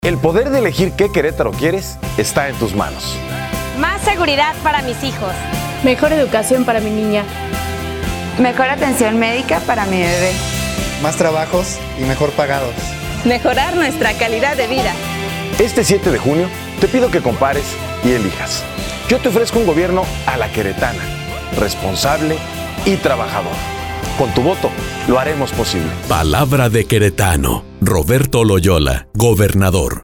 El poder de elegir qué Querétaro quieres está en tus manos. Más seguridad para mis hijos. Mejor educación para mi niña. Mejor atención médica para mi bebé. Más trabajos y mejor pagados. Mejorar nuestra calidad de vida. Este 7 de junio te pido que compares y elijas. Yo te ofrezco un gobierno a la queretana, responsable y trabajador. Con tu voto lo haremos posible. Palabra de queretano. Roberto Loyola, gobernador.